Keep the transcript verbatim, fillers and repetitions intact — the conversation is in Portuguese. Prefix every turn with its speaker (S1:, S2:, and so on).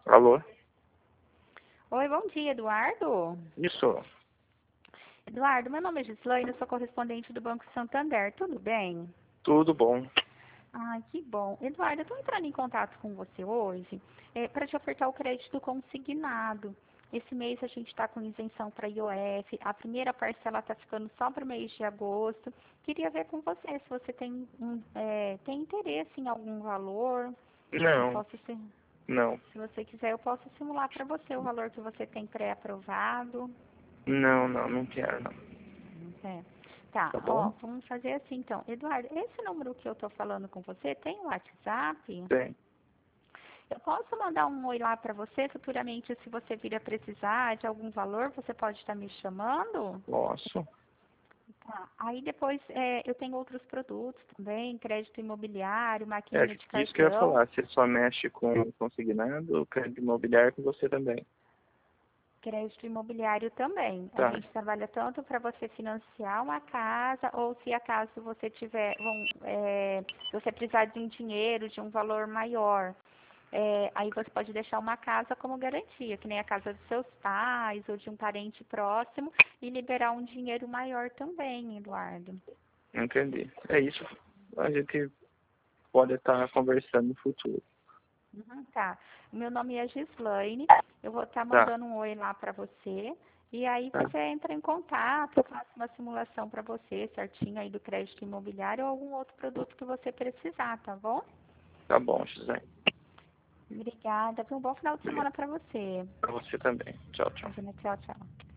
S1: Alô?
S2: Oi, bom dia, Eduardo.
S1: Isso.
S2: Eduardo, meu nome é Gislaine, eu sou correspondente do Banco Santander, tudo bem?
S1: Tudo bom.
S2: Ah, que bom. Eduardo, eu estou entrando em contato com você hoje é, para te ofertar o crédito consignado. Esse mês a gente está com isenção para I O F, a primeira parcela está ficando só para o mês de agosto. Queria ver com você se você tem, um, é, tem interesse em algum valor. Eu
S1: Não,
S2: posso, se,
S1: não.
S2: se você quiser, eu posso simular para você o valor que você tem pré-aprovado.
S1: Não, não, não quero, não.
S2: É. Tá,
S1: Tá
S2: ó,
S1: bom?
S2: vamos fazer assim então. Eduardo, esse número que eu tô falando com você tem um WhatsApp?
S1: Tem.
S2: Eu posso mandar um oi lá para você futuramente, se você vir a precisar de algum valor, você pode estar me chamando?
S1: Posso?
S2: Tá. Aí depois é, eu tenho outros produtos também, crédito imobiliário,
S1: É,
S2: maquininha de
S1: isso que eu ia
S2: cartão.
S1: falar. Você só mexe com consignado, crédito imobiliário com você também.
S2: Crédito imobiliário também. A
S1: Tá.
S2: gente trabalha tanto para você financiar uma casa, ou se acaso você tiver, vão, é, você precisar de um dinheiro, de um valor maior, é, aí você pode deixar uma casa como garantia, que nem a casa dos seus pais ou de um parente próximo, e liberar um dinheiro maior também, Eduardo.
S1: Entendi. É isso. A gente pode estar conversando no futuro.
S2: Uhum, tá. Meu nome é Gislaine. Eu vou estar
S1: Tá.
S2: mandando um oi lá para você. E aí
S1: Tá,
S2: você entra em contato, eu faço uma simulação para você certinho aí do crédito imobiliário ou algum outro produto que você precisar, tá bom?
S1: tá bom, José.
S2: Obrigada. Um bom final de semana para você.
S1: Pra você também. Tchau, tchau.
S2: Imagina, tchau, tchau.